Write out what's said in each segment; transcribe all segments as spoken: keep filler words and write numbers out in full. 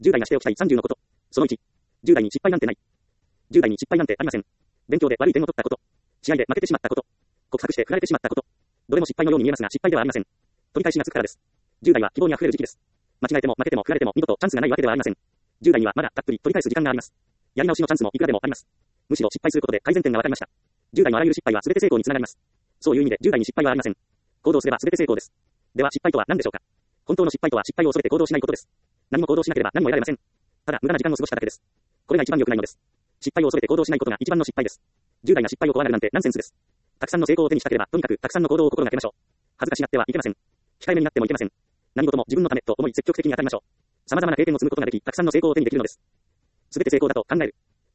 じゅう代がしておきたいさんじゅうのこと。そのいち。じゅう代に失敗なんてない。じゅう代に失敗なんてありません。勉強で悪い点を取ったこと。試合で負けてしまったこと。告白して振られてしまったこと。どれも失敗のように見えますが失敗ではありません。取り返しがつくからです。じゅう代は希望に溢れる時期です。間違えても負けても振られても二度とチャンスがないわけではありません。じゅう代にはまだたっぷり取り返す時間があります。やり直しのチャンスもいくらでもあります。むしろ失敗することで改善点が分かりました。じゅう代のあらゆる失敗は全て成功につながります。そういう意味でじゅう代に失敗はありません。行動すれば全て成功です。では失敗とは何でしょうか。本当の失敗とは失敗を恐れて行動しないことです。何も行動しなければ何も得られません。ただ無駄な時間を過ごしただけです。これが一番良くないのです。失敗を恐れて行動しないことが一番の失敗です。じゅう代が失敗を怖がるなんてナンセンスです。たくさんの成功を手にしたければとにかくたくさんの行動を心がけましょう。恥ずかしがってはいけません。控えめになってもいけません。何事も自分のためと思い積極的に当たりましょう。様々な経験を積むことができ、たくさんの成功を手にできるのです。すべて成功だと考える。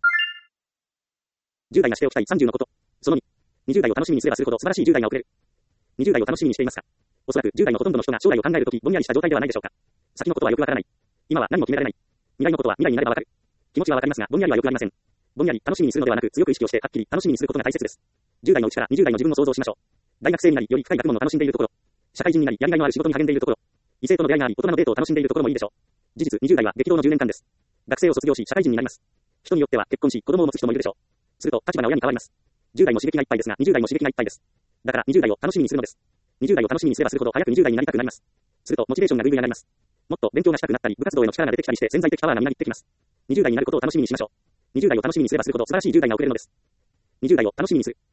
じゅう代がしておきたいさんじゅうのこと。そのに。にじゅう代を楽しみにすればするほど素晴らしいじゅう代が遅れる。にじゅう代を楽しみにしていますか。おそらくじゅう代のほとんどの人が将来を考えるときぼんやりした状態ではないでしょうか。先のことはよくわからない。今は何も決められない。未来のことは未来になればわかる。気持ちはわかりますがぼんやりはよくありません。ぼんやり楽しみにするのではなく強く意識をしてはっきり楽しみにすることが大切です。じゅう代のうちからにじゅう代の自分を想像しましょう。大学生になりより深い学問を楽しんでいるところ。社会人になりやりがいのある仕事に励んでいるところ。異性との出会いがあり大人のデートを楽しんでいるところもいいでしょう。事実にじゅう代は激動のじゅうねんかんです。学生を卒業し社会人になります。人によっては結婚し子供を持つ人もいるでしょう。すると立場が親に変わります。じゅう代も刺激がいっぱいですがにじゅう代も刺激がいっぱいです。だからにじゅう代を楽しみにするのです。にじゅう代を楽しみにすればするほど早くにじゅう代になりたくなります。するとモチベーションがぐいぐい上がります。もっと勉強がしたくなったり部活動への力が出てきたりして潜在的パワーがみなぎってきます。にじゅう代になることを楽しみにしましょう。にじゅう代を楽しみにすればするほど素晴らしいじゅう代が遅れるのです。にじゅう代を楽しみにする。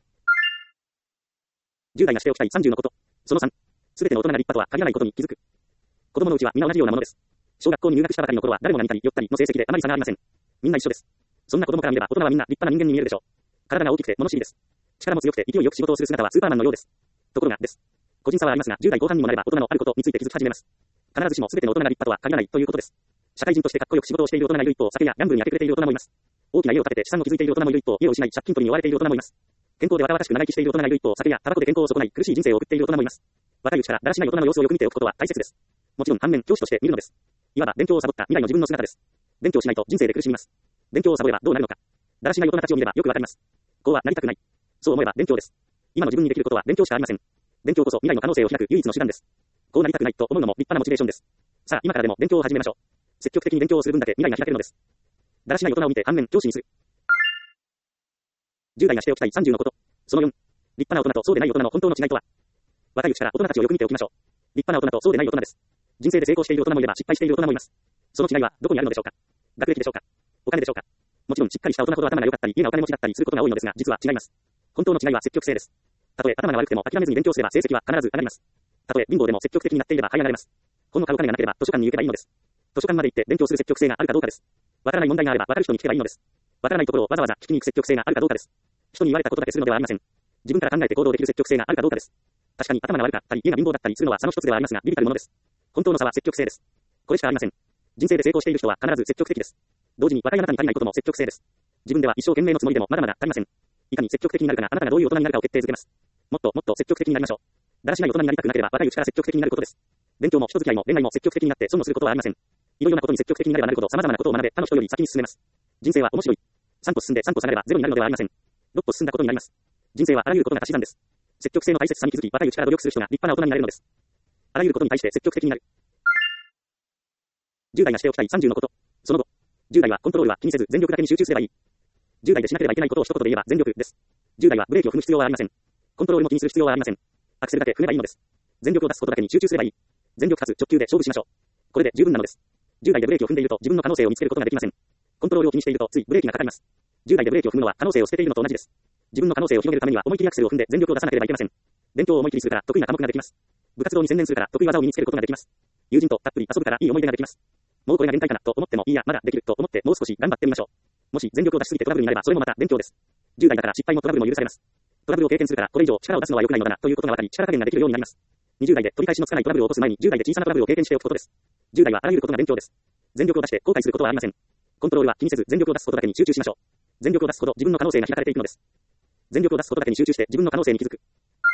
じゅう代がしておきたいさんじゅうのこと。そのさん。すべての大人が立派とは限らないことに気づく。子供のうちは皆同じようなものです。小学校に入学したばかりの頃は誰もが似たり寄ったりの成績であまり差がありません。みんな一緒です。そんな子供から見れば大人はみんな立派な人間に見えるでしょう。体が大きくて物知りです。力も強くて勢いよく仕事をする姿はスーパーマンのようです。ところがです。個人差はありますがじゅう代後半にもなれば大人のあることについて気づき始めます。必ずしもすべての大人が立派とは限らないということです。社会人としてかっこよく仕事をしている大人がいる一方、酒やギャンブルに明け暮れている大人もいます。大きな家を建てて資産を築いている大人もいる一方、家を失い借金取りに追われている大人もいます。健康で若々しく長生きしている大人がいる一方、酒やタバコで健康を損ない苦しい人生を送っている大人もいます。若いうちからだらしない大人の様子をよく見ておくことは大切です。もちろん反面教師として見るのです。いわば勉強をサボった未来の自分の姿です。勉強しないと人生で苦しみます。勉強をサボればどうなるのか。だらしない大人たちを見ればよくわかります。こうはなりたくない。そう思えば勉強です。今の自分にできることは勉強しかありません。勉強こそ未来の可能性を開く唯一の手段です。こうなりたくないと思うのも立派なモチベーションです。さあ今からでも勉強を始めましょう。積極的に勉強をする分だけ未来が開けるのです。だらしない大人を見て反面教師にする。じゅう代がしておきたいさんじゅうのこと。そのよん。立派な大人とそうでない大人の本当の違いとは。若いうちから大人たちをよく見ておきましょう。立派な大人とそうでない大人です。人生で成功している大人もいれば失敗している大人もいます。その違いはどこにあるのでしょうか。学歴でしょうか。お金でしょうか。もちろんしっかりした大人ほど頭が良かったり家がお金持ちだったりすることが多いのですが実は違います。本当の違いは積極性です。たとえ頭が悪くても諦めずに勉強すれば成績は必ず上がります。たとえ貧乏でも積極的になっていれば這い上がれます。本の買うお金がなければ図書館に行けばいいのです。図書館まで行って勉強する積極性があるかどうかです。わからない問題があればわかる人に聞けばいいのです。わからないところをわざわざ聞きに行く積極性があるかどうかです。人に言われたことだけするのではありません。自分から考えて行動できる積極性があるかどうかです。確かに頭が悪かったり家が貧乏だったりするのは差の一つではありますが微々たるものです。本当の差は積極性です。これしかありません。人生で成功している人は必ず積極的です。同時に若いあなたに足りないことも積極性です。自分では一生懸命のつもりでもまだまだ足りません。いかに積極的になるかがあなたがどういう大人になるかを決定づけます。もっともっと積極的になりましょう。だらしない大人になりたくなければ若いうちから積極的になることです。勉強も人付き合いも恋愛も積極的になって損をすることはありません。いろいろなことに積極的になればなるほど様々なことを学べ他の人より先に進めます。人生は面白い。さん歩進んでさん歩下がればゼロになるのではありません。ろっ歩進んだことになります。人生はあらゆることが足し算です。積極性の大切さに気づき若いうちから努力する人が立派な大人になれるのです。あらゆることに対して積極的になる。じゅう代がしておきたいさんじゅうのこと。その後。じゅう代はコントロールは気にせず全力だけに集中すればいい。じゅう代でしなければいけないことを一言で言えば全力です。じゅう代はブレーキを踏む必要はありません。コントロールも気にする必要はありません。アクセルだけ踏めばいいのです。全力を出すことだけに集中すればいい。全力かつ直球で勝負しましょう。これで十分なのです。じゅう代でブレーキを踏んでいると自分の可能性を見つけることができません。コントロールを気にしているとついブレーキがかかります。じゅう代でブレーキを踏むのは可能性を捨てているのと同じです。自分の可能性を広げるためには思い切りアクセルを踏んで全力を出さなければいけません。勉強を思い切りするから得意な科目ができます。部活動に専念するから得意技を身につけることができます。友人とたっぷり遊ぶからいい思い出ができます。もうこれが限界かなと思ってもいいやまだできると思ってもう少し頑張ってみましょう。もし全力を出しすぎてトラブルになればそれもまた勉強です。じゅう代だから失敗もトラブルも許されます。トラブルを経験するからこれ以上力を出すのは良くないのだなということが分かり力加減ができるようになります。にじゅう代で取り返しのつかないトラブルを起こす前にじゅう代で小さなトラブルを経験しておくことです。じゅう代はあらゆることが勉強です。全力を出して後悔することはありません。コントロールは気にせず全力を出すことだけに集中しましょう。全力を出すほど自分の可能性が開かれていくのです。全力を出すことだけに集中して自分の可能性に気づく。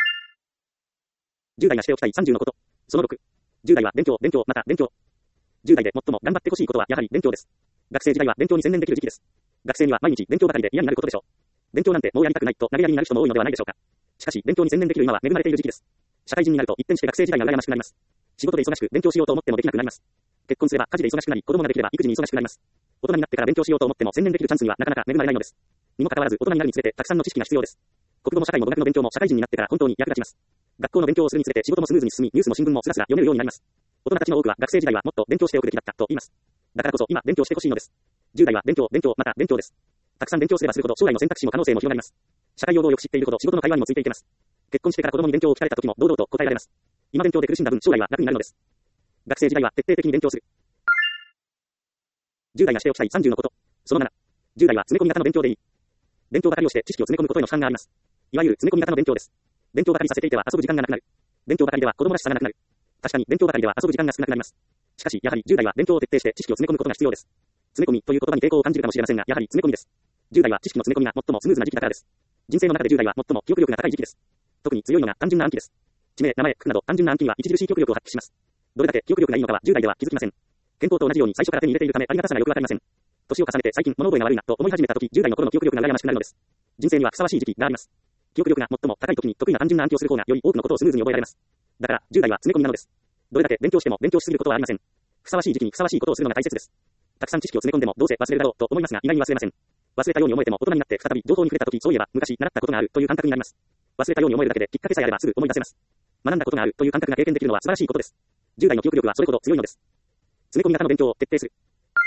じゅう代がしておきたいさんじゅうのこと。そのろく。じゅう代は勉強、勉強、また勉強。じゅう代で最も頑張ってほしいことはやはり勉強です。学生時代は勉強に専念できる時期です。学生には毎日勉強ばかりで嫌になることでしょう。勉強なんてもうやりたくないと投げやりになる人も多いのではないでしょうか。しかし勉強に専念できる今は恵まれている時期です。社会人になると一転して学生時代が羨ましくなります。仕事で忙しく勉強しようと思ってもできなくなります。 結婚すれば家事で忙しくなり、子供ができれば育児に忙しくなります。大人になってから勉強しようと思っても専念できるチャンスにはなかなか恵まれないのです。にもかかわらず大人になるにつれてたくさんの知識が必要です。国語も社会も語学の勉強も社会人になってから本当に役立ちます。学校の勉強をするにつれて仕事もスムーズに進み、ニュースも新聞もスラスラ読めるようになります。大人たちの多くは学生時代はもっと勉強しておくべきだったと言います。だからこそ今勉強してほしいのです。じゅう代は勉強、勉強、また勉強です。たくさん勉強すればするほど将来の選択肢も可能性も広がります。社会用語をよく知っているほど仕事の会話にもついていけます。結婚してから子供に勉強を聞かれた時も堂々と答えられます。今勉強で苦しんだ分将来は楽になるのです。学生時代は徹底的に勉強する。じゅう代がしておきたいさんじゅうのこと。そのなな。じゅう代は詰め込み型の勉強でいい。勉強ばかりをして知識を詰め込むことへの負担があります。いわゆる詰め込み型の勉強です。勉強ばかりさせていては遊ぶ時間がなくなる。勉強ばかりでは子供らしさがなくなる。確かに勉強ばかりでは遊ぶ時間が少なくなります。しかし、やはりじゅう代は勉強を徹底して知識を詰め込むことが必要です。詰め込みという言葉に抵抗を感じるかもしれませんが、やはり詰め込みです。じゅう代は知識の詰め込みが最もスムーズな時期だからです。人生の中でじゅう代は最も記憶力が高い時期です。特に強いのが単純な暗記です。地名、名前、区など単純な暗記には著しい記憶力を発揮します。どれだけ記憶力がいいのかはじゅう代では気づきません。健康と同じように最初から手に入れているためありがたさがよくわかりません。年を重ねて最近物覚えが悪いなと思い始めた時、じゅう代の頃の記憶力が羨ましくなるのです。人生にはふさわしい時期があります。記憶力が最も高い時に得意な単純な暗記をする方がより多くのことをスムーズに覚えられます。だからじゅう代は詰め込みなのです。どれだけ勉強しても勉強しすぎることはありません。ふさわしい時期にふさわしいことをするのが大切です。たくさん知識を詰め込んでもどうせ忘れるだろうと思いますが、意外に忘れません。忘れたように思えても大人になって再び情報に触れた時、そういえば昔習ったことがあるという感覚になります。忘れたように思えるだけできっかけさえあればすぐ思い出せます。学んだことがあるという感覚が経験できるのは素晴らしいことです。じゅう代の記憶力はそれほど強いのです。詰め込み型の勉強を徹底する。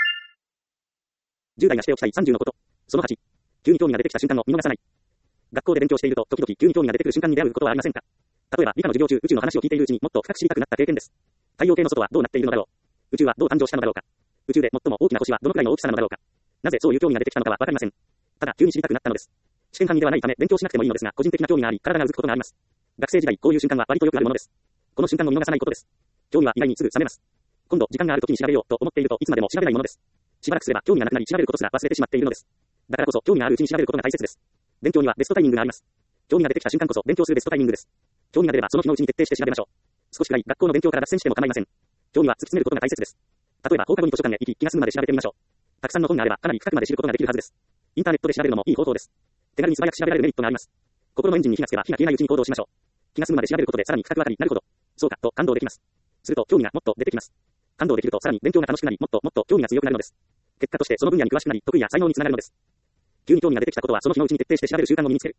じゅう代がしておきたいさんじゅうのこと。そのはち。急に興味が出てきた瞬間を見逃さない。学校で勉強していると時々急に興味が出てくる瞬間に出会うことはありませんか？例えば理科の授業中宇宙の話を聞いているうちにもっと深く知りたくなった経験です。太陽系の外はどうなっているのだろう。宇宙はどう誕生したのだろうか。宇宙で最も大きな星はどのくらいの大きさなのだろうか。なぜそういう興味が出てきたのかはわかりません。ただ急に知りたくなったのです。試験管理ではないため勉強しなくてもいいのですが、個人的な興味があり体がうずくことがあります。学生時代こういう瞬間は割とよくあるものです。この瞬間を見逃さないことです。興味は意外にすぐ冷めます。今度時間がある時に調べようと思っているといつまでも調べないものです。しばらくすれば興味がなくなり調べることすら忘れてしまっているのです。だからこそ興味があるうちに調べることが大切です。勉強にはベストタイミングがあります。興味が出てきた瞬間こそ勉強するベストタイミングです。興味が出ればその日のうちに徹底して調べましょう。少しくらい学校の勉強から脱線しても構いません。興味は突き詰めることが大切です。例えば放課後に図書館へ行き気が済むまで調べてみましょう。たくさんの本があればかなり深くまで知ることができるはずです。インターネットで調べるのもいい方法です。手軽に素早く調べられるメリットがあります。心のエンジンに火がつけば火が消えないうちに行動しましょう。気が済むまで調べることでさらに深くわかりなるほど。そうかと感動できます。すると興味がもっと出てきます。感動できるとさらに勉強が楽しくなりもっともっと興味が強くなるのです。結果としてその分野に詳しくなり得意や才能につながるのです。急に興味が出てきたことはその日のうちに徹底して調べる習慣を身につける。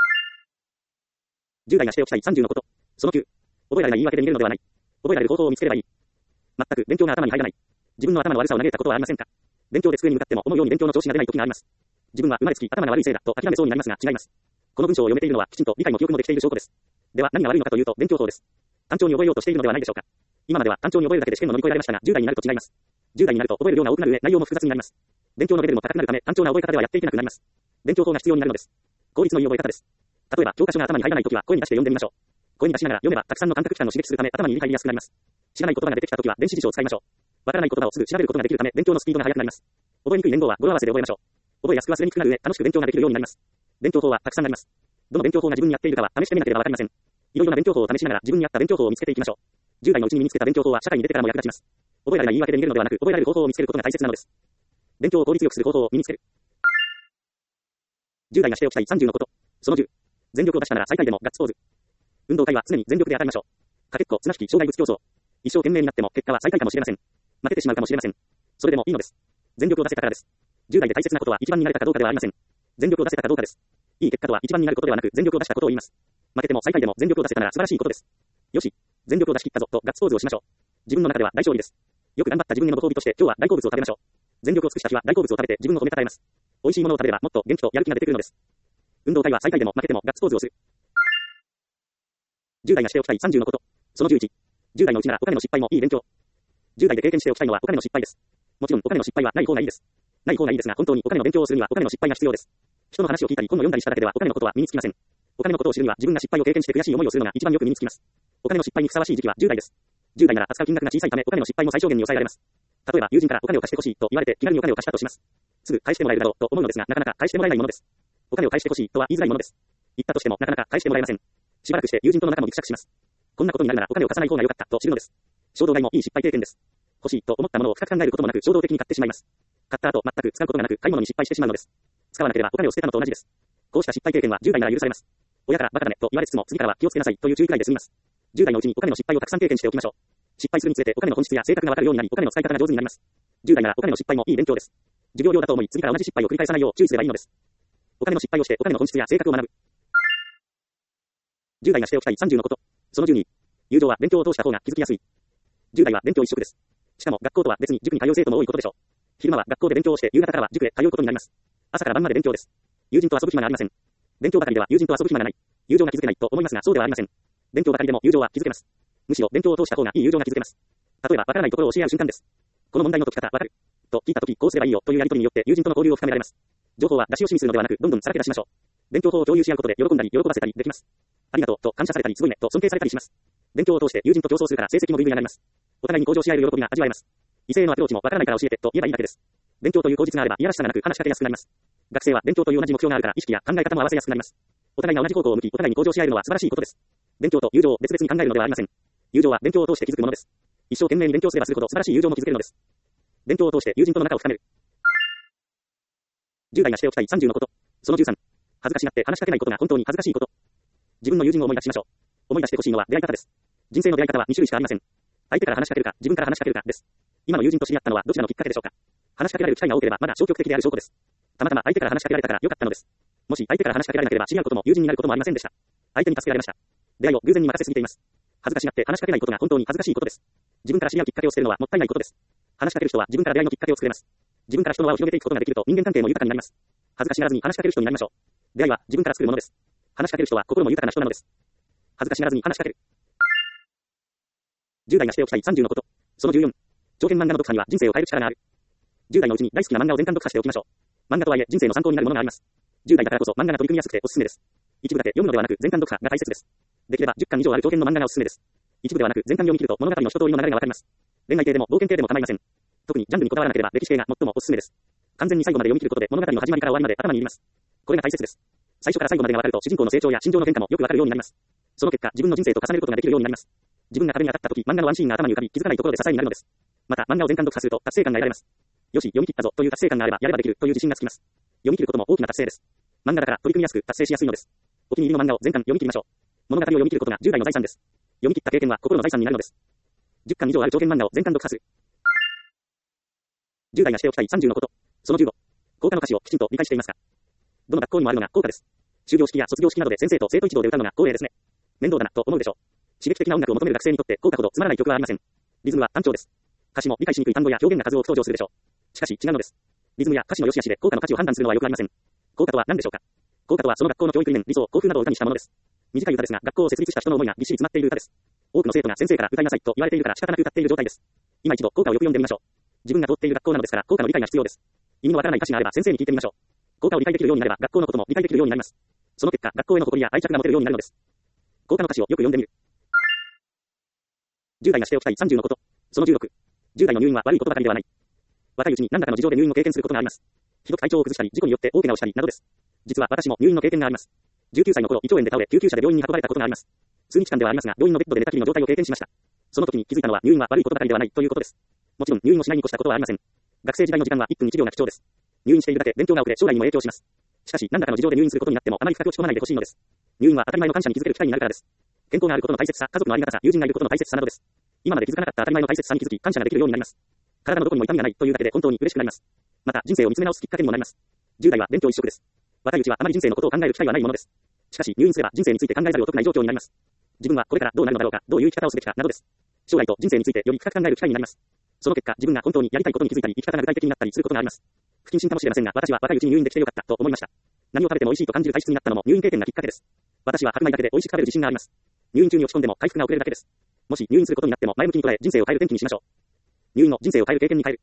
じゅう代がしておきたいさんじゅうのこと。そのきゅう。覚えられない言い訳で逃げるのではない。覚えられる方法を見つければいい。全く勉強が頭に入らない。自分の頭の悪さを嘆いたことはありませんか？勉強で机に向かっても思うように勉強の調子が出ない時があります。自分は生まれつき頭が悪いせいだと諦めそうになりますが違います。この文章を読めているのはきちんと理解も記憶もできている証拠です。では何が悪いのかというと勉強法です。単調に覚えようとしているのではないでしょうか。今までは単調に覚えるだけで試験を乗り越えられましたがじゅう代になると違います。じゅう代になると覚える量が多くなる上内容も複雑になります。勉強のレベルも高くなるため単調な覚え方ではやっていけなくなります。勉強法が必要になるのです。効率のいい覚え方です。例えば教科書が頭に入らないときは声に出して読んでみましょう。声に出しながら読めばたくさんの感覚器官を刺激するため頭に理解しやすくなります。知らない言葉が出てきたときは電子辞書を使いましょう。わからない言葉をすぐ調べることができるため勉強のスピードが速くなります。覚えにくい年号は語呂合わせで覚えましょう。覚えやすく忘れにくくなる上楽しく勉強ができるようになります。勉強法はたくさんあります。どの勉強法が自分に合っているかは試してみなければわかりません。いろいろな勉強法を試しながら自分に合った勉強法を見つけていきましょう。じゅう代のうちに身につけた勉強法は社会に出てからも役立ちます。覚えられない言い訳で逃げるのではなく覚えられる方法を見つけることが大切なのです。勉強を効率よくする方法を身につける。じゅう代がしておきたいさんじゅうのこと。そのじゅう。全力を出したなら最下位でもガッツポーズ。運動会は常に全力で当たりましょう。かけっこ綱引き障害物競争。一生懸命になっても結果は最下位かもしれません。負けてしまうかもしれません。それでもいいのです。全力を出せたからです。じゅう代で大切なことは一番になれたかどうかではありません。全力を出せたかどうかです。いい結果とは一番になることではなく全力を出したことを言います。負けても最下位でも全力を出せたなら素晴らしいことです。よし、全力を出し切ったぞとガッツポーズをしましょう。自分の中では大勝利です。よく頑張った自分へのご褒美として今日は大好物を食べましょう。全力を尽くした日は大好物を食べて自分を褒めたたえます。美味しいものを食べればもっと元気とやる気が出てくるのです。運動会は最下位でも負けてもガッツポーズをする。じゅう代がしておきたいさんじゅうのこと。そのじゅういち。じゅう代のうちならお金の失敗もいい勉強。じゅう代で経験しておきたいのはお金の失敗です。もちろんお金の失敗はない方がいいです。ない方がいいですが本当にお金の勉強をするにはお金の失敗が必要です。人の話を聞いたり本を読んだりしただけではお金のことは身につきません。お金のことを知るには自分が失敗を経験して悔しい思いをするのが一番よく身につきます。お金の失敗にふさわしい時期はじゅう代です。じゅう代なら扱う金額が小さいためお金の失敗も最小限に抑えられます。例えば友人からお金を貸してほしいと言われて気軽にお金を貸したとします。すぐ返してもらえるだろうと思うのですがなかなか返してもらえないものです。お金を返してほしいとは言いづらいものです。言ったとしてもなかなか返してもらえません。しばらくして友人との仲もぎくしゃくします。こんなことになるならお金を貸さない方が良かったと知るのです。衝動買いもいい失敗経験です。欲しいと思ったものを深く考えることもなく衝動的に買ってしまいます。買った後全く使うことがなく買い物に失敗してしまうのです。使わなければお金を捨てたのと同じです。こうした失敗経験はじゅう代なら許されます。親からバカだねと言われつつも次からは気をつけなさいという注意くらいで済みます。じゅう代のうちにお金の失敗をたくさん経験しておきましょう。 失敗するにつれてお金の本質や性格がわかるようになり、お金の使い方が上手になります。じゅう代ならお金の失敗もいい勉強です。授業用だと思い、次から同じ失敗を繰り返さないよう注意すればいいのです。お金の失敗をしてお金の本質や性格を学ぶ。じゅう代がしておきたいさんじゅうのこと。そのじゅうに、友情は勉強を通した方が気づきやすい。じゅう代は勉強一色です。しかも学校とは別に塾に通う生徒も多いことでしょう。昼間は学校で勉強をして夕方からは塾へ通うことになります。朝から晩まで勉強です。友人と遊ぶ暇がありません。勉強ばかりでは友人と遊ぶ暇がない。友情が築けないと思いますがそうではありません。勉強ばかりでも友情は築けます。むしろ勉強を通した方がいい友情が築けます。例えばわからないところを教え合う瞬間です。この問題の解き方わかると聞いたときこうすればいいよというやり取りによって友人との交流を深められます。情報は出し惜しみするのではなくどんどんさらけ出しましょう。勉強法を共有し合うことで喜んだり喜ばせたりできます。ありがとうと感謝されたりすごいねと尊敬されたりします。勉強を通して友人と競争するから成績もぐいぐい上がります。お互いに向上し合える喜びが味わえます。異性のアプローチもわからないから教えてと言えばいいだけです。勉強という口実があればいやらしさがなく話しかけやすくなります。学生は勉強という同じ目標があるから意識や考え方も合わせやすくなります。お互いが同じ方向を向きお互いに向上し合えるのは素晴らしいことです。勉強と友情を別々に考えるのではありません。友情は勉強を通して築くものです。一生懸命に勉強すればするほど素晴らしい友情も築けるのです。勉強を通して友人との仲を深める。じゅう代がしておきたいさんじゅうのこと。そのじゅうさん、恥ずかしがって話しかけないことが本当に恥ずかしいこと。自分の友人を思い出しましょう。思い出してほしいのは出会い方です。人生の出会い方はに種類しかありません。相手から話しかけるか、自分から話しかけるかです。今の友人と知り合ったのはどちらのきっかけでしょうか。話しかけられる機会が多ければまだ消極的である証拠です。たまたま相手から話しかけられたから良かったのです。もし相手から話しかけられなければ知り合うことも友人になることもありませんでした。相手に助けられました。出会いを偶然に任せすぎています。恥ずかしがって話しかけないことが本当に恥ずかしいことです。自分から知り合うきっかけを捨てるのはもったいないことです。話しかける人は自分から出会いのきっかけを作れます。自分から人の輪を広げていくことができると人間関係も豊かになります。恥ずかしがらずに話しかける人になりましょう。出会いは自分から作るものです。話しかける人は心も豊かな人なのです。恥ずかしがらずに話しかける。じゅう代がしておきたいさんじゅうのこと。そのじゅうよん、長編漫画の読破には人生を変える力がある。じゅう代のうちに大好きな漫画を全巻読破しておきましょう。漫画とはいえ人生の参考になるものがあります。じゅう代だからこそ漫画が取り組みやすくておすすめです。一部だけ読むのではなく全巻読破が大切です。できればじゅっかん以上ある長編の漫画がおすすめです。一部ではなく全巻読み切ると物語の一通りの流れがわかります。恋愛系でも冒険系でも構いません。特にジャンルにこだわらなければ歴史系が最もおすすめです。完全に最後まで読み切ることで物語の始まりから終わりまで頭に入れます。これが大切です。最初から最後までがわかると主人公の成長や心情の変化もよくわかるようになります。その結果自分の人生と重ねることができるようになります。自分が壁に当たった時漫画のワンシーンが頭に浮かび気づかないところで支えになるのです。また漫画を全巻読破すると達成感が得られます。よし読み切ったぞという達成感があればやればできるという自信がつきます。読み切ることも大きな達成です。漫画だから取り組みやすく達成しやすいのです。お気に入りの漫画を全巻読み切りましょう。物語を読み切ることがじゅう代の財産です。読み切った経験は心の財産になるのです。じゅっかん以上ある長編漫画を全巻読破する。じゅう代がしておきたいさんじゅうのこと。そのじゅうご、校歌の歌詞をきちんと理解していますか。どの学校にもあるのが校歌です。終業式や卒業式などで先生と生徒一同で歌うのが恒例ですね。面倒だなと思うでしょう。刺激的な音楽を求める学生にとって校歌ほどつまらない曲はありません。リズムは単調です。歌詞も理解しにくい単語や表現が数多く登場するでしょう。しかし違うのです。リズムや歌詞の良し悪しで校歌の価値を判断するのはよくありません。校歌とは何でしょうか。校歌とはその学校の教育理念、理想、校風などを歌にしたものです。短い歌ですが学校を設立した人の思いがぎっしり詰まっている歌です。多くの生徒が先生から歌いなさいと言われているから仕方なく歌っている状態です。今一度校歌をよく読んでみましょう。自分が通っている学校なのですから校歌の理解が必要です。意味のわからない歌詞があれば先生に聞いてみましょう。校歌を理解できるようになれば学校のことも理解できるようになります。その結果学校への誇りや愛着が持てるようになるのです。校歌の歌詞をよく読んでみる。じゅう代がしておきたいさんじゅうのこと。そのじゅうろく、じゅう代の入院は悪いことばかりではない。若いうちに何らかの事情で入院を経験することがあります。ひどく体調を崩したり事故によって大怪我をしたりなどです。実は私も入院の経験があります。じゅうきゅうさいの頃胃腸炎で倒れ救急車で病院に運ばれたことがあります。数日間ではありますが病院のベッドで寝たきりの状態を経験しました。その時に気づいたのは入院は悪いことばかりではないということです。もちろん入院をしないに越したことはありません。学生時代の時間はいっぷんいちびょうが貴重です。入院しているだけ勉強が遅れ将来にも影響します。しかし何らかの事情で入院することになってもあまり深く落ち込まないでほしいのです。入院は当たり前の感謝に気づける機会になるからです。健康があることの大切さ、家族のありがたさ、友人がいることの大切さなどです。今まで気づかなかった当たり前の大切さに気づき感謝ができるようになります。体のどこにも痛みがないというだけで本当に嬉しくなります。また人生を見つめ直すきっかけにもなります。じゅう代は勉強一色です。若いうちはあまり人生のことを考える機会はないものです。しかし入院すれば人生について考えざるを得ない状況になります。自分はこれからどうなるのだろうか、どういう生き方をすべきかなどです。将来と人生についてより深く考える機会になります。その結果自分が本当にやりたいことに気づいたり生き方が具体的になったりすることがあります。不謹慎かもしれませんが私は若いうちに入院できてよかったと思いました。何を食べても美味しいと感じる体質になったのも入院経験がきっかけです。私は白米だけで美味しく食べる自信があります。入院中に落ち込んでも回復が遅れるだけです。もし入院することになっても前向きに捉え人生を変える転機にしましょう。入院の人生を変える経験に変える。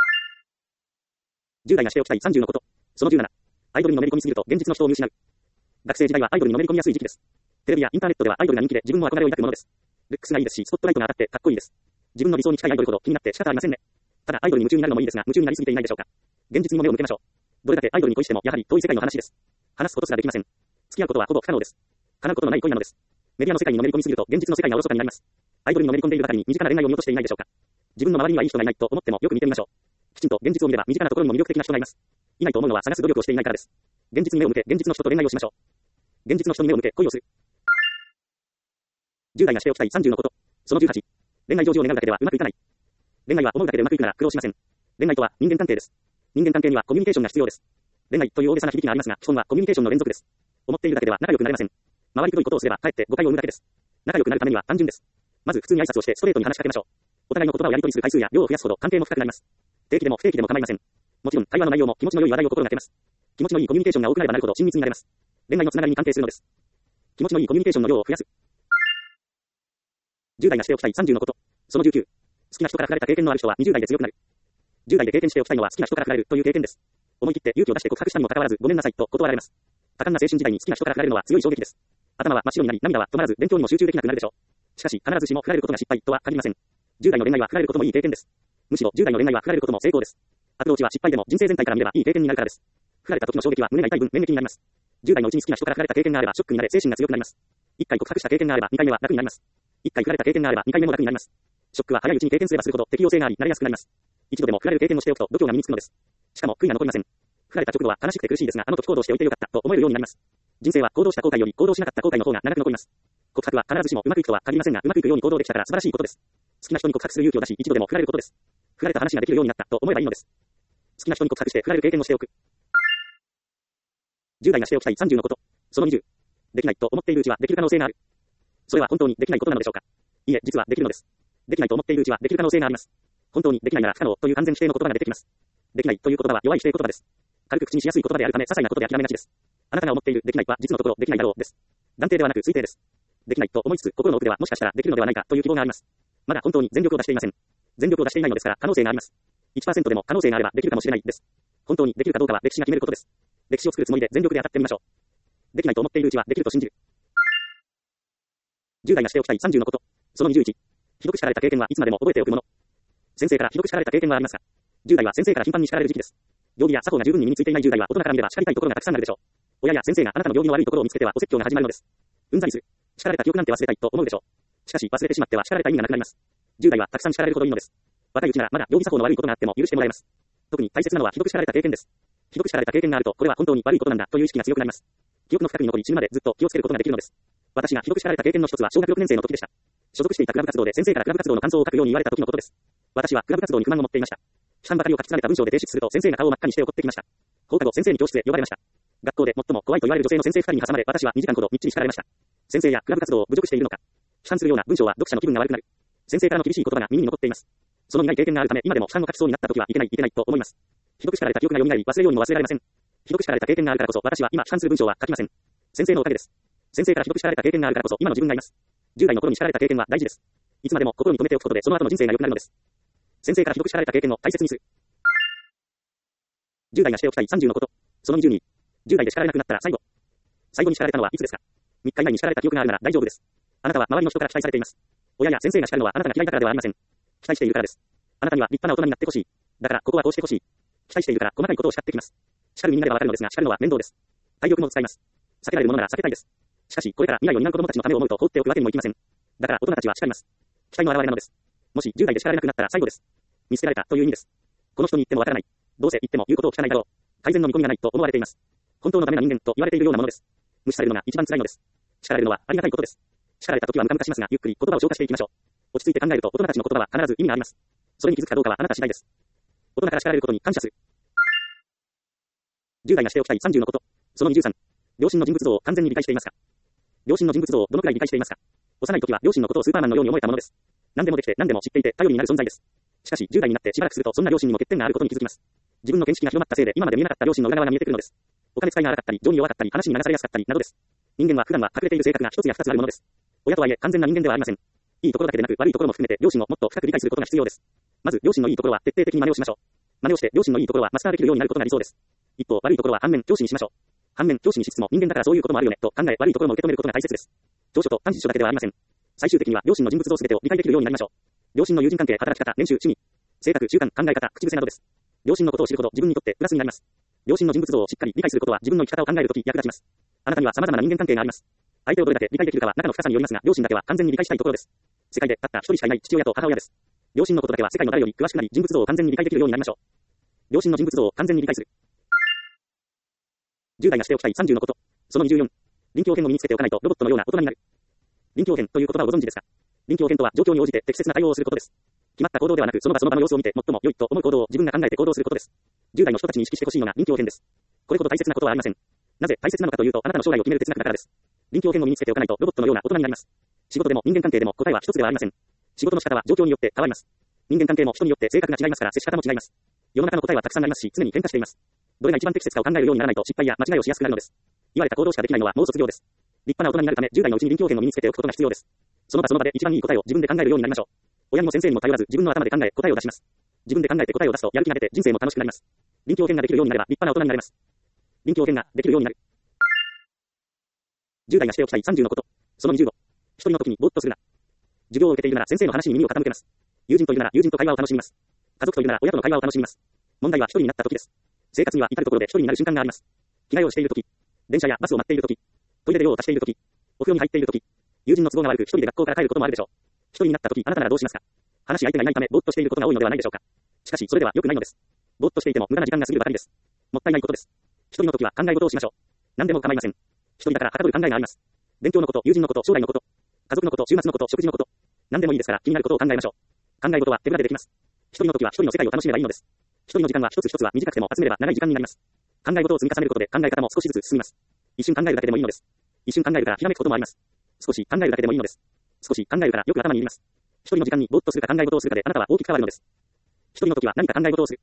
じゅう代がしておきたいさんじゅうのこと。そのじゅうなな、アイドルにのめり込みすぎると現実の人を見失う。学生時代はアイドルにのめり込みやすい時期です。テレビやインターネットではアイドルが人気で自分も憧れを抱くものです。ルックスがいいですしスポットライトが当たってかっこいいです。自分の理想に近いアイドルほど気になって仕方ありませんね。ただアイドルに夢中になるのもいいですが夢中になりすぎていないでしょうか。現実にも目を向けましょう。どれだけアイドルに恋してもやはり遠い世界の話です。話すことすらできません。付き合うことはほぼ不可能です。叶うことのない恋なのです。メディアの世界にのめり込みすぎると現実の世界がおろそかになります。アイドルにのめり込んでいるばかりに身近な恋愛を見落としていないでしょうか。自分の周りにはいい人がいないと思ってもよく見てみましょう。きちんと現実を見れば身近なところにも魅力的な人がいます。いないと思うのは探す努力をしていないからです。現実に目を向け現実の人と恋愛をしましょう。現実の人に目を向け恋をする。じゅう代がしておきたいさんじゅうのこと。そのじゅうはち、 恋愛成就を願うだけではうまくいかない。恋愛は思うだけでうまくいくなら苦労しません。恋愛とは人間関係です。人間関係にはコミュニケーションが必要です。恋愛という大げさな響きがありますが、基本はコミュニケーションの連続です。思っているだけでは仲良くなれません。周りくどいことをすれば、かえって誤解を生むだけです。仲良くなるためには単純です。まず普通に挨拶をしてストレートに話しかけましょう。お互いの言葉をやり取りする回数や量を増やすほど関係も深くなります。定期でも不定期でも構いません。もちろん会話の内容も気持ちの良い話題を心がけます。気持ちのいいコミュニケーションが多くなればなるほど親密になれます。恋愛のつながりに関係するのです。気持ちのいいコミュニケーションの量を増やす。じゅう代がしておきたいさんじゅうのこと。そのじゅうきゅう。好きな人から振られた経験のある人はにじゅう代で強くなる。じゅう代で経験しておきたいのは好きな人から振られるという経験です。思い切って勇気を出して告白したにもかかわらずごめんなさいと断られます。多感な青春時代に好きな人から振られるのは強い衝撃です。頭は真っ白になり涙は止まらず勉強にも集中できなくなるでしょう。しかし必ずしも振られることが失敗とは限りません。じゅう代の恋愛は振られることもいい経験です。むしろじゅう代の恋愛は振られることも成功です。アプローチは失敗でも人生全体から見ればいい経験になるからです。振られた時の衝撃は胸が痛い分免疫になります。じゅう代のうちに好きな人から振られた経験があればショックになれ精神が強くなります。いっかい告白した経験があればにかいめは楽になります。いっかい振られた経験があればにかいめも楽になります。ショックは早いうちに経験すればするほど適応性があり慣れやすくなります。一度でも振られる経験をしておくと度胸が身につくのです。しかも悔いが残りません。振られた直後は悲しくて苦しいですがあの時行動しておいてよかったと思えるようになります。人生は行動した後悔より行動しなかった後悔の方が長く残ります。告白は必ずしもうまくいくとは限りませんがうまくいくように行動できたから素晴らしいことです。好きな人に告白する勇気を出し一度でも振られることです。振られた話ができるようになったと思えばいいのです。好きな人に告白して振られる経験をしておく。じゅう代がしておきたいさんじゅうのこと。そのにじゅう。できないと思っているうちはできる可能性がある。それは本当にできないことなのでしょうか。いいえ、実はできるのです。できないと思っているうちはできる可能性があります。本当にできないなら不可能という完全否定の言葉が出てきます。できないという言葉は弱い否定言葉です。軽く口にしやすい言葉であるため些細なことで諦めがちです。あなたが思っているできないは実のところできないだろうです。断定ではなく推定です。できないと思いつつ心の奥ではもしかしたらできるのではないかという希望があります。まだ本当に全力を出していません。全力を出していないのですから可能性があります。いちパーセント でも可能性があればできるかもしれないです。本当にできるかどうかは歴史が決めることです。歴史を作るつもりで全力で当たってみましょう。できないと思っているうちはできると信じる。じゅう代がしておきたいさんじゅうのこと。そのにじゅういち。ひどく叱られた経験はいつまでも覚えておくもの。先生からひどく叱られた経験はありますか。じゅう代は先生から頻繁に叱られる時期です。行儀や作法が十分に身についていないじゅう代は大人から見れば叱りたいところがたくさんあるでしょう。親や先生があなたの行儀の悪いところを見つけてはお説教が始まるのです。うんざりする。叱られた記憶なんて忘れたいと思うでしょう。しかし忘れてしまっては叱られた意味がなくなります。じゅう代はたくさん叱られるほどいいのです。若いうちならまだ行儀作法の悪いことがあっても許してもらえます。特に大切なのはひどく叱られた経験です。ひどく叱られた経験があるとこれは本当に悪いことなんだという意識が強くなります。記憶の深くに残り死ぬまでずっと気をつけることができるのです。私がひどく叱られた経験の一つは小学ろくねん生の時でした。所属していたクラブ活動で先生からクラブ活動の感想を書くように言われた時のことです。私はクラブ活動に不満を持っていました。批判ばかりを書き連ねた文章で提出すると先生が顔を真っ赤にして怒ってきました。放課後先生に教室へ呼ばれました。学校で最も怖いと言われる女性の先生ふたりに挟まれ私はにじかんほどみっちり叱られました。先生やクラブ活動を侮辱しているのか。批判するような文章は読者の気分が悪くなる。先生からの厳しい言葉が耳に残っています。その苦い経験があるため今でも批判を書きそうになった時はいけないいけないと思います。ひどく叱られた記憶が蘇り忘れようにも忘れられません。ひどく叱られた経験があるからこそ私は今批判する文章は書きません。先生のおかげです。先生からひどく叱られた経験があるからこそ今の自分がいます。じゅう代の頃に叱られた経験は大事です。いつまでも心に留めておくことでその後の人生が良くなるのです。先生からひどく叱られた経験を大切にする。じゅう代がしておきたいさんじゅうのこと。そのにじゅうに。じゅう代で叱られなくなったら最後。最後に叱られたのはいつですか。みっか以内に叱られた記憶があるなら大丈夫です。あなたは周りの人から期待されています。親や先生が叱るのはあなたが嫌いだからではありません。期待しているからです。あなたには立派な大人になってほしい。だからここはこうしてほしい。期待しているから細かいことを叱ってきます。叱るみんなではわかるのですが叱るのは面倒です。体力も使います。避けられるものなら避けたいです。しかしこれから未来を担う子供たちのためを思うと放っておくわけにもいきません。だから大人たちは叱ります。期待の表れなのです。もしじゅう代で叱られなくなったら最後です。見捨てられたという意味です。この人に言ってもわからない。どうせ言っても言うことを聞かないだろう。改善の見込みがないと思われています。本当のダメな人間と言われているようなものです。無視されるのが一番辛いのです。叱られるのはありがたいことです。叱られた時はムカムカしますがゆっくり言葉を消化していきましょう。落ち着いて考えると大人たちの言葉は必ず意味があります。それに気づくかどうかはあなた次第です。大人から叱られることに感謝する。じゅう代がしておきたいさんじゅうのこと。そのにじゅうさん。両親の人物像を完全に理解していますか。両親の人物像をどのくらい理解していますか。幼い時は両親のことをスーパーマンのように思えたものです。何でもできて何でも知っていて頼りになる存在です。しかしじゅう代になってしばらくするとそんな両親にも欠点があることに気づきます。自分の見識が広まったせいで今まで見えなかった両親の裏側が見えてくるのです。お金使いが荒かったり情に弱かったり話に流されやすかったりなどです。人間は普段は隠れている性格が一つや二つあるものです。親とはいえ完全な人間ではありません。いいところだけでなく悪いところも含めて両親をもっと深く理解することが必要です。まず両親のいいところは徹底的に真似をしましょう。真似をして両親のいいところはマスターできるようになることが理想です。一方悪いところは反面教師にしましょう。反面教師にしつつも人間だからそういうこともあるよねと考え悪いところも受け止めることが大切です。長所と短所だけではありません。最終的には両親の人物像すべてを理解できるようになりましょう。両親の友人関係、働き方、年収、趣味、性格、習慣、考え方、口癖などです。両親のことを知るほど自分にとってプラスになります。両親の人物像をしっかり理解することは自分の生き方を考えるとき役立ちます。あなたには様々な人間関係があります。相手をどれだけ理解できるかは仲の深さによりますが、両親だけは完全に理解したいところです。世界でたった一人しかいない父親と母親です。両親のことだけは世界の誰より詳しくなり、人物像を完全に理解できるようになりましょう。両親の人物像を完全に理解する。じゅう代がしておきたいさんじゅうのこと。そのにじゅうよん。臨機応変を身につけておかないとロボットのような大人になる。臨機応変という言葉をご存知ですか。 臨機応変とは状況に応じて適切な対応をすることです。決まった行動ではなく、その場その場の様子を見て最も良いと思う行動を自分が考えて行動することです。じゅう代の人たちに意識してほしいのが臨機応変です。これほど大切なことはありません。なぜ大切なのかというと、あなたの将来を決める哲学だからです。臨機応変を身につけておかないと、ロボットのような大人になります。仕事でも人間関係でも答えは一つではありません。仕事の仕方は状況によって変わります。人間関係も人によって性格が違いますから接し方も違います。世の中の答えはたくさんありますし、常に変化しています。どれが一番適切かを考えるようにならないと失敗や間違いをしやすくなるのです。言われた行動しかできないのはもう卒業です。立派な大人になるため、じゅう代のうちに臨機応変を身につけておくことが必要です。その場その場で一番いい答えを自分で考えるようになりましょう。親にも先生にも頼らず自分の頭で考え答えを出します。自分で考えて答えを出すとやる気が出て人生も楽しくなります。臨機応変ができるようになれば立派な大人になれます。臨機応変ができるようになる。じゅう代がしておきたいさんじゅうのこと。そのにじゅうご。一人の時にぼーっとするな。授業を受けているなら先生の話に耳を傾けます。友人といるなら友人と会話を楽しみます。家族といるなら親との会話を楽しみます。問題は一人になった時です。生活には至るところで一人になる瞬間があります。着替えをしている時、電車やバスを待っている時、トイレで用を足している時、お風呂に入っている時、友人の都合が悪く一人で学校から帰ることもあるでしょう。一人になった時、あなたならどうしますか？話し相手がいないためぼーっとしていることが多いのではないでしょうか。しかしそれでは良くないのです。ぼーっとしていても無駄な時間が過ぎるばかりです。もったいないことです。一人の時は考え事をしましょう。何でも構いません。一人だからはかどる考えがあります。勉強のこと、友人のこと、将来のこと、家族のこと、週末のこと、食事のこと、何でもいいですから気になることを考えましょう。考え事は手ぶらでできます。一人の時は一人の世界を楽しめばいいのです。一人の時間は一つ一つは短くても集めれば長い時間になります。考え事を積み重ねることで考え方も少しずつ進みます。一瞬考えるだけでもいいのです。一瞬考えるからひらめくこともあります。少し考えるだけでもいいのです。少し考えるからよく頭に入れます。一人の時間にぼーっとするか考え事をするかであなたは大きく変わるのです。一人の時は何か考え事をする。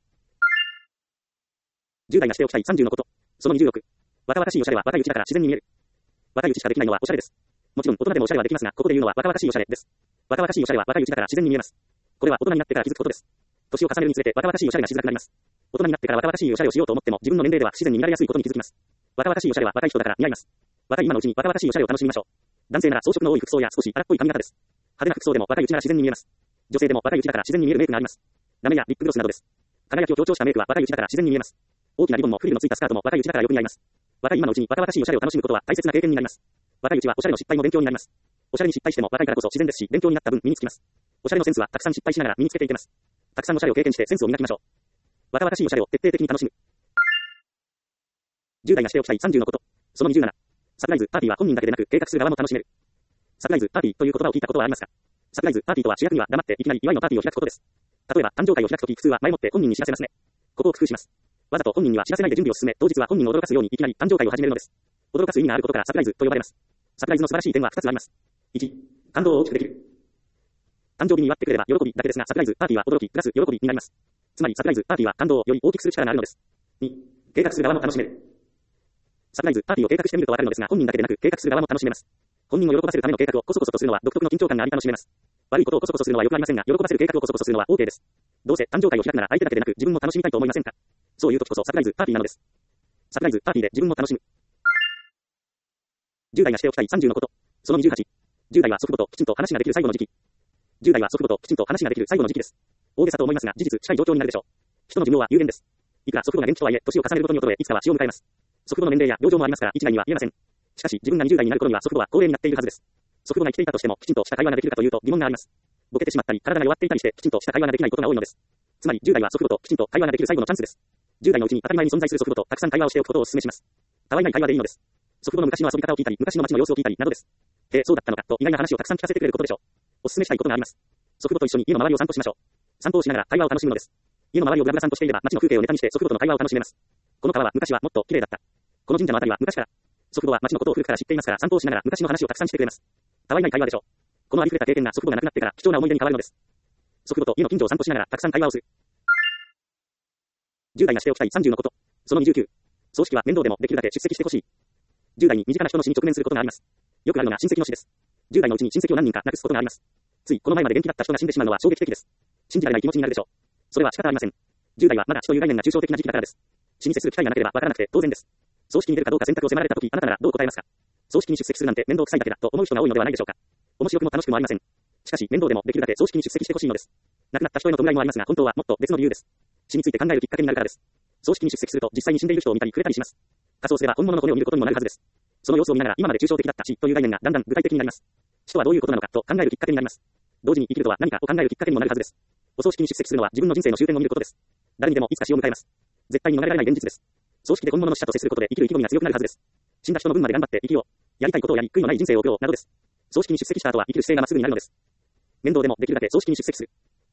じゅう代がしておきたいさんじゅうのこと。そのにじゅうろく。若々しいおしゃれは若いうちだから自然に見える。若いうちしかできないのはおしゃれです。もちろん大人でもおしゃれはできますが、ここで言うのは若々しいおしゃれです。若々しいおしゃれは若いうちだから自然に見えます。これは大人になってから気づくことです。年を重ねるにつれて若々しいおしゃれがしづらくなります。大人になってから若々しいおしゃれをしようと思っても自分の年齢では不自然に見られやすいことに気づきます。若々しいおしゃれは若い人だから似合います。若い今のうちに若々しいおしゃれを楽しみましょう。男性なら装飾の多い服装や少し荒っぽい髪型です。派手な服装でも若いうちなら自然に見えます。女性でも若いうちだから自然に見えるメイクがあります。ラメやリップグロスなどです。輝きを強調したメイクは若いうちだから自然に見えます。大きなリボンもフリルのついたスカートも若いうちだからよく似合います。若い今のうちに若々しいおしゃれを楽しむことは大切な経験になります。若いうちはおしゃれの失敗も勉強になります。おしゃれに失敗しても若いからこそ自然ですし、勉強になった分身につきます。おしゃれのセンスはたくさん失敗しながら身につけていけます。たくさんおしゃれを経験してセンスを磨きましょう。若々しいおしゃれを徹底的に楽しむ。じゅう代がしておきたいさんじゅうのこと。そのにじゅうなな。サプライズパーティーは本人だけでなく計画する側も楽しめる。サプライズパーティーという言葉を聞いたことはありますか？サプライズパーティーとは主役には黙っていきなり祝いのパーティーを開くことです。例えば誕生会を開くとき普通は前もって本人に知らせますね。ここを工夫します。わざと本人には知らせないで準備を進め、当日は本人を驚かすようにいきなり誕生会を始めるのです。驚かす意味があることからサプライズと呼ばれます。サプライズの素晴らしい点はふたつあります。いち、感動を大きくできる。誕生日に祝ってくれれば喜びだけですが、サプライズパーティーは驚きプラス喜びになります。つまりサプライズパーティーは感動をより大きくする力があるのです。に、計画する側も楽しめる。サプライズパーティーを計画してみるとわかるのですが、本人だけでなく計画する側も楽しめます。本人を喜ばせるための計画をコソコソとするのは独特の緊張感があり楽しめます。悪いことをコソコソするのは良くありませんが、喜ばせる計画をコソコソするのは OK です。どうせ誕生会を開くなら相手だけでなく自分も楽しみたいと思いませんか？そういう時こそサプライズパーティーなのです。サプライズパーティーで自分も楽しむ。じゅう代がしておきたいさんじゅうのこと。そのにじゅうはち。じゅう代は祖父母ときちんと話ができる最後の時期。じゅう代は祖父母ときちんと話ができる最後の時期です。大げさと思いますが、事実近い状況になるでしょう。人の寿命は有限です。いくら祖父母が元気とはいえ、年を重ねることによっていつかは死を迎えます。祖父母の年齢や病状もありますから、一概には言えません。しかし、自分がにじゅう代になる頃には祖父母は高齢になっているはずです。祖父母が生きていたとしても、きちんとした会話ができるかというと疑問があります。ボケてしまったり、体が弱っていたりして、きちんとした会話ができないことが多いのです。つまり、じゅう代は祖父母ときちんと会話ができる最後のチャンスです。じゅう代のうちに当たり前に存在する祖父母とたくさん会話をしておくことをお勧めします。たわいない会話でいいのです。祖父母の昔の遊び方を聞いたり、昔の街の様子を聞いたりなどです。へえ、そうだったのかと意外な話をたくさん聞かせてくれることでしょう。お勧めしたいことがあります。祖父母と一緒に家の周りを散歩しましょう。散歩をしながら会話を楽しむのです。家の周りをぐらぐら散歩していれば街の風景をネタにして祖父母との会話を楽しめます。この川は昔はもっと綺麗だった。この神社のあたりは昔から。祖父母は街のことを古くから知っていますから散歩をしながら昔の話をたくさんしてくれます。たわいない会話でしょう。このありふれた経験が祖父母が亡くなってから貴重な思い出に変わるのです。祖父母と家の近所を散歩しながらたくさん会話をする。じゅう代がしておきたいさんじゅうのこと。そのにじゅうきゅう。葬式は面倒でもできるだけ出席してほしい。じゅう代に身近な人の死に直面することがあります。よくあるのが親戚の死です。じゅう代のうちに親戚を何人か亡くすことがあります。ついこの前まで元気だった人が死んでしまうのは衝撃的です。信じられない気持ちになるでしょう。それは仕方ありません。じゅう代はまだ死という概念が抽象的な時期だからです。死に接する機会がなければわからなくて当然です。葬式に出るかどうか選択を迫られたとき、あなたならどう答えますか？葬式に出席するなんて面倒くさいだけだと思う人が多いのではないでしょうか。面白くも楽しくもありません。しかし面倒でもできるだけ葬式に出席してほしいのです。亡くなった人への弔いもありますが、本当はもっと別の理由です。死について考えるきっかけになるからです。葬式に出席すると実際に死んでいる人を見たり触れたりします。仮装すれば本物の骨を見ることにもなるはずです。その様子を見ながら今まで抽象的だった死という概念がだんだん具体的になります。死とはどういうことなのかと考えるきっかけになります。同時に生きるとは何かを考えるきっかけにもなるはずです。お葬式に出席するのは自分の人生の終点を見ることです。誰にでもいつか死を迎えます。絶対に逃れられない現実です。葬式で本物の死者と接することで生きる意気込みが強くなるはずです。死んだ人の分まで頑張って生きよう。やりたいことをやり、悔いのない人生を送ろうなどです。葬式に出席した後は生きる姿勢がまっすぐになるのです。 面倒でもできるだけ葬式に出席する。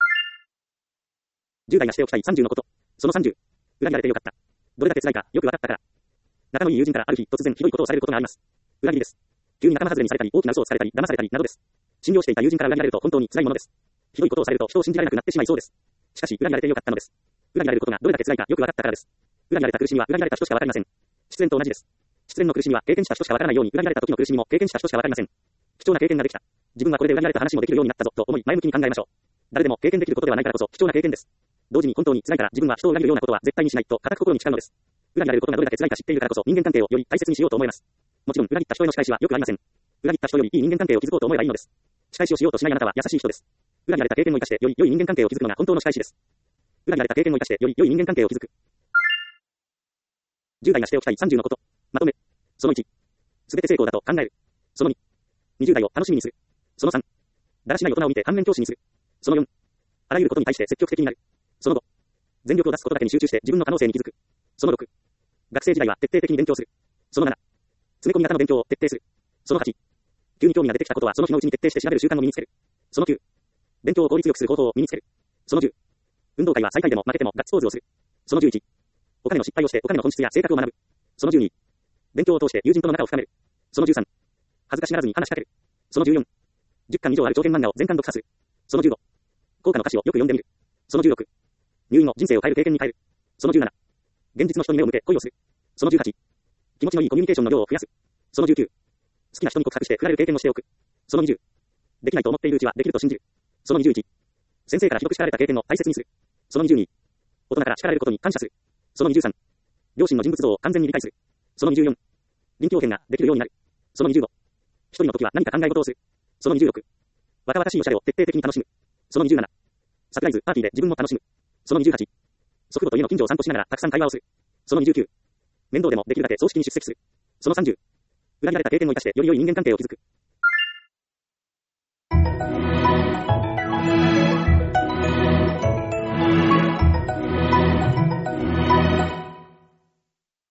じゅう代がしておきたいさんじゅうのこと。そのさんじゅう。裏切られてよかった。どれだけ辛いか、よくわかったから。仲のいい友人からある日、突然ひどいことをされることがあります。裏切りです。急に仲間外れにされたり、大きな嘘をつかれたり、騙されたり、などです。信用していた友人から裏切られると本当に辛いものです。ひどいことをされると人を信じられなくなってしまいそうです。しかし、裏切られてよかったのです。裏切られることがどれだけ辛いかよくわかったからです。裏切られた苦しみは裏切られた人しかわかりません。失恋と同じです。失恋の苦しみは経験した人しかわからないように、裏切られた時の苦しみも経験した人しかわかりません。貴重な経験ができた。自分はこれで裏切られた話もできるようになったぞと思い前向きに考えましょう。誰でも経験できることではないからこそ貴重な経験です。同時に本当に辛いから自分は人を裏切るようなことは絶対にしないと固く心に誓うのです。裏切られることがどれだけ辛いか知っているからこそ人間関係をより大切にしようと思います。もちろん裏切った人への仕返しはよくありません。裏切った人よりいい人間関係を築こうと思えばいいのです。仕返しをしようとしないあなたは優しい人です。裏切られた経験を生かしてより良い人間関係を築くのが本当の仕返しです。裏切られた経験を生かしてより良い人間関係を築く。じゅう代がしておきたいさんじゅうのこと。まとめ。そのいち。すべて成功だと考える。そのに。にじゅう代を楽しみにする。そのさん。だらしない大人を見て反面教師にする。そのよん。あらゆることに対して積極的になる。そのご。全力を出すことだけに集中して自分の可能性に気づく。そのろく。学生時代は徹底的に勉強する。そのなな。詰め込み型の勉強を徹底する。そのはち。急に興味が出てきたことはその日のうちに徹底して調べる習慣を身につける。そのきゅう。勉強を効率よくする方法を身につける。そのじゅう。運動会は最下位でも負けてもガッツポーズをする。そのじゅういち。お金の失敗をしてお金の本質や性格を学ぶ。そのじゅうに。勉強を通して友人との仲を深める。そのじゅうさん。恥ずかしがらずに話しかける。そのじゅうよん。じゅっかん以上ある長編漫画を全巻読破する。そのじゅうご。効果の歌詞をよく読んでみる。そのじゅうろく。入院の人生を変える経験に変える。そのじゅうなな。現実の人に目を向け恋をする。そのじゅうはち。気持ちのいいコミュニケーションの量を増やす。そのじゅうきゅう。好きな人に告白して振られる経験をしておく。そのにじゅう。できないと思っているうちはできると信じる。そのにじゅういち。先生からひどく叱られた経験を大切にする。そのにじゅうに。大人から叱られることに感謝する。そのにじゅうさん。両親の人物像を完全に理解する。そのにじゅうよん。臨機応変ができるようになる。そのにじゅうご。一人の時は何か考え事をする。そのにじゅうろく。若々しいおしゃれを徹底的に楽しむ。そのにじゅうなな。サプライズパーティーで自分も楽しむ。そのにじゅうはち。祖父母と家の近所を散歩しながらたくさん会話をする。そのにじゅうきゅう。面倒でもできるだけ葬式に出席する。そのさんじゅう。裏切られた経験を生かしてより良い人間関係を築く。